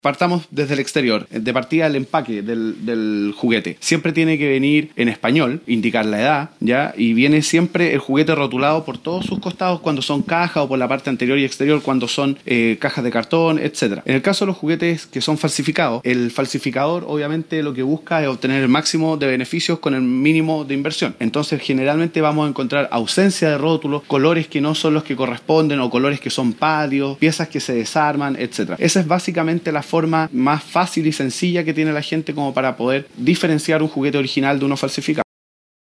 Partamos desde el exterior. De partida, el empaque del juguete siempre tiene que venir en español, indicar la edad, ¿ya? Y viene siempre el juguete rotulado por todos sus costados cuando son cajas, o por la parte anterior y exterior cuando son cajas de cartón, etc. En el caso de los juguetes que son falsificados, el falsificador obviamente lo que busca es obtener el máximo de beneficios con el mínimo de inversión. Entonces generalmente vamos a encontrar ausencia de rótulos, colores que no son los que corresponden o colores que son pálidos, piezas que se desarman, etc. Esa es básicamente la forma más fácil y sencilla que tiene la gente como para poder diferenciar un juguete original de uno falsificado.